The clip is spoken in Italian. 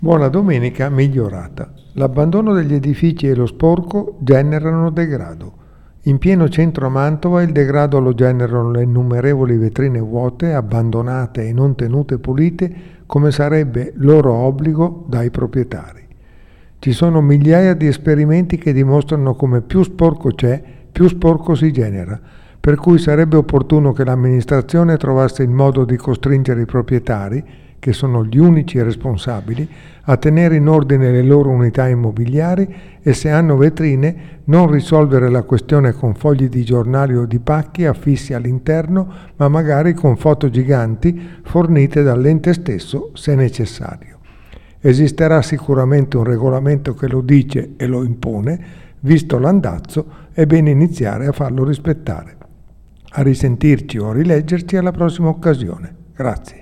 Buona domenica migliorata. L'abbandono degli edifici e lo sporco generano degrado. In pieno centro a Mantova il degrado lo generano le innumerevoli vetrine vuote, abbandonate e non tenute pulite come sarebbe loro obbligo dai proprietari. Ci sono migliaia di esperimenti che dimostrano come più sporco c'è, più sporco si genera, per cui sarebbe opportuno che l'amministrazione trovasse il modo di costringere i proprietari, che sono gli unici responsabili, a tenere in ordine le loro unità immobiliari e, se hanno vetrine, non risolvere la questione con fogli di giornali o di pacchi affissi all'interno, ma magari con foto giganti fornite dall'ente stesso se necessario. Esisterà sicuramente un regolamento che lo dice e lo impone, visto l'andazzo è bene iniziare a farlo rispettare. A risentirci o a rileggerci alla prossima occasione. Grazie.